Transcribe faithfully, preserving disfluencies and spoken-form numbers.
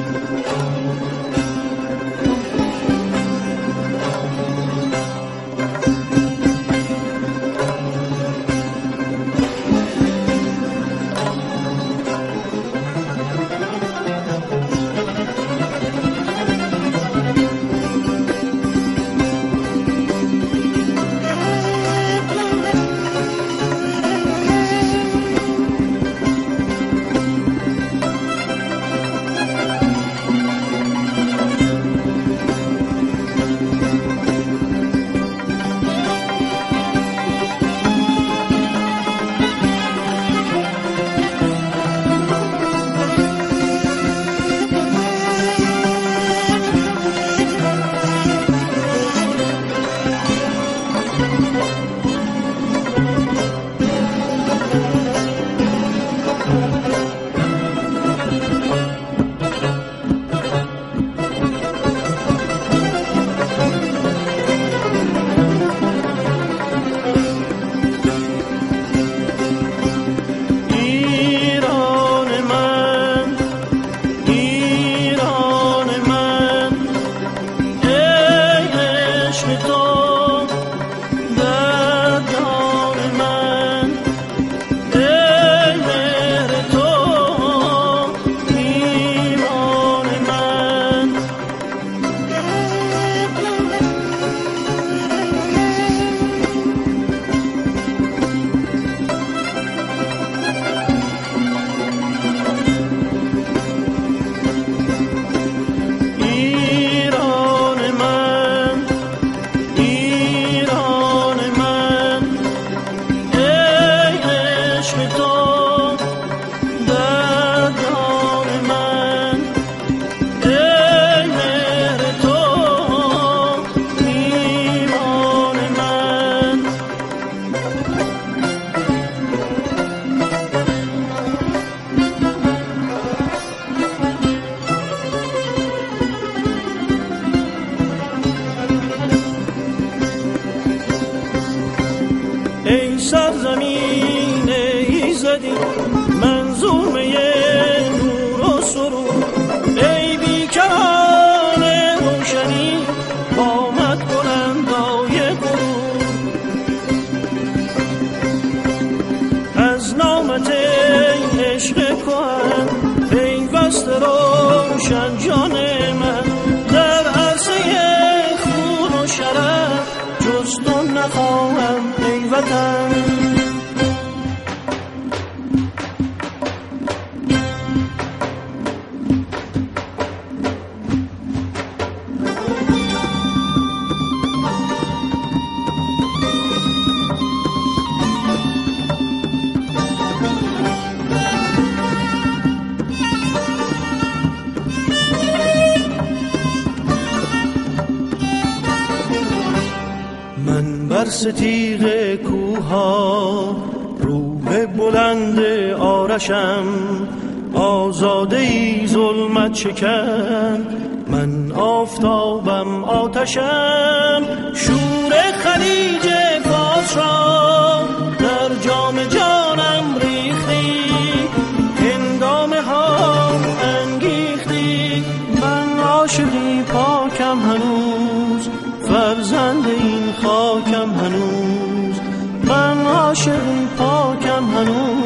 سرزمین ایزدی منظومه نور و سرور، ای بیکران روشنی آمد بلندای غرور. از نامت عشق کهن پیوست روشن جان من، در عرصه خون و شرف جز تو نخواهم ای وطن. بر ستیغ کوها روح بلند آرشم، آزاده ای ظلمت شکن من آفتابم آتشم. شور خلیج فارس را در جام جانم ریختی، هنگامه ها انگیختی. من عاشقی پاکم هنوز، فرزند این خاکم هنوز. من عاشقی پاکم هنوز،